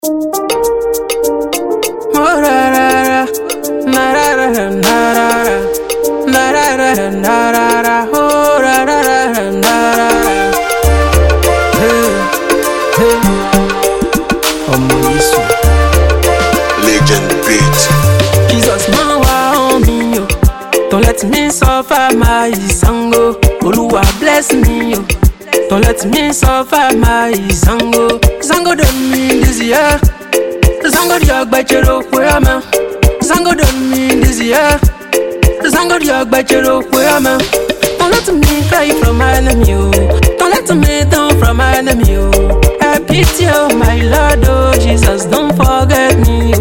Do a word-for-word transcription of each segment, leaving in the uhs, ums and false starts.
Legend beat. Jesus man wa on me yo. Don't let me suffer my sango. Oluwa bless me yo. Don't let me suffer my sango. Sango don't mean this year. Sango diog by chero kuyama. Sango don't mean this year. Sango diog by chero kuyama. Don't let me cry from my enemy yo. Don't let me down from my enemy yo. I pity you, my Lord, oh Jesus, don't forget me.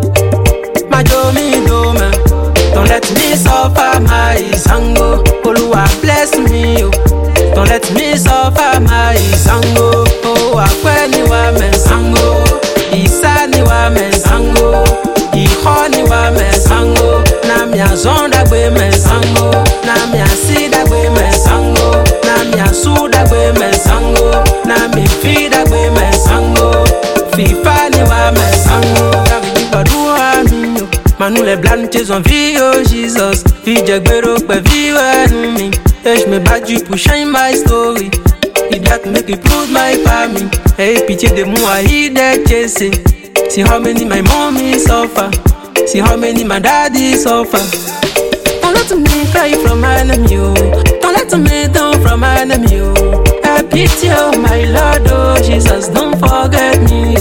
My domi doma, don't let me suffer my sango. Oluwa bless me, oh. Don't let me suffer my sango. Oh, akwe ni wa men sango, isa ni wa men sango, iho ni wa men sango. Na mi azonda gbe men sango, na mi asida gbe men sango, na mi asuda gbe men sango, na mi fida gbe men sango. Fifa ni wa men sango, kavi badua mi yo. Manu les blanches en vie, oh Jesus. Vie j'agbero pe vie enemy. Et je me battu pour shine my story. It that make it prove my family. Hey, pitié de moi, he that chase. See how many my mommy suffer. See how many my daddy suffer. Don't let me cry from my enemy, oh. Don't let me down from my enemy, oh. I pity you, my Lord, oh Jesus, don't forget me.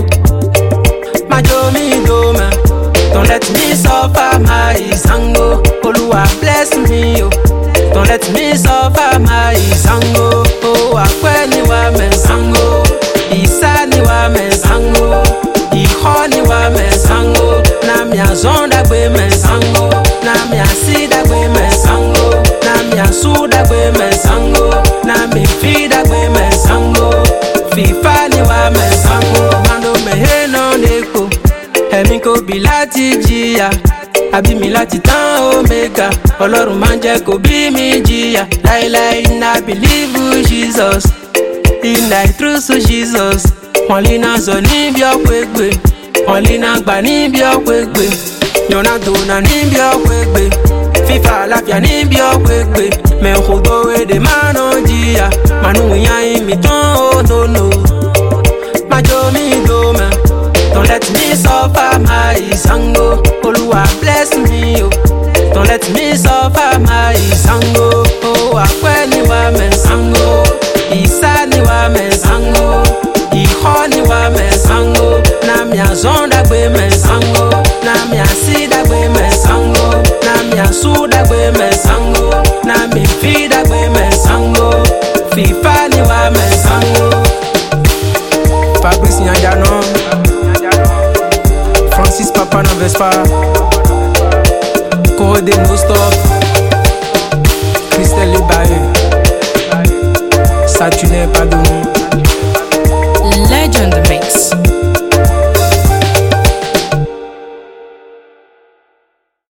My domi doma, don't let me suffer my sango. Oluwa bless me, oh. Don't let me suffer my sango. Oh, akwe ni wa men sango, isa ni wa men sango, iho ni wa men sango. Na mi azonda gbe men sango, na mi asida gbe men sango, na mi asuda gbe men sango, na mi fida gbe men sango. Fifa ni wa men sango, mando me he no neko. Ẹ̀mí kò bí láti jìyà, àbí mi láti tán omega. Ọlọ́run máa ń jẹ́ kó bí mi jìyà. Láíláí iná believe Jesus, iná ìtúrúsù Jesus. Wọ́n lè náà sọ níbi ọ̀pọ̀ ègbè, wọ́n lè náà gbà níbi ọ̀pọ̀ ègbè. Yọ̀nà dòna níbi ọ̀pọ̀ ègbè, fífa àlàáfíà níbi ọ̀pọ̀ ègbè. Mẹ̀kúdó èdè máa ń jìyà, mànú ìyá ìmì tán ó dònà. Májò mi dòmà. Don't let me suffer my sango. Oluwa bless me, oh. Don't let me suffer my sango. Oh, akwe ni wa men sango, isa ni wa men sango, iho ni wa men sango. Na mi azonda gbe men sango, na mi asida gbe men sango, na mi asuda gbe men sango, na mi fida gbe men sango. Fifa ni wa men sango. Fabrice Nyajano, Francis Papa no Vespa, Code no stop, Christelle Baye, Saturne Padouni.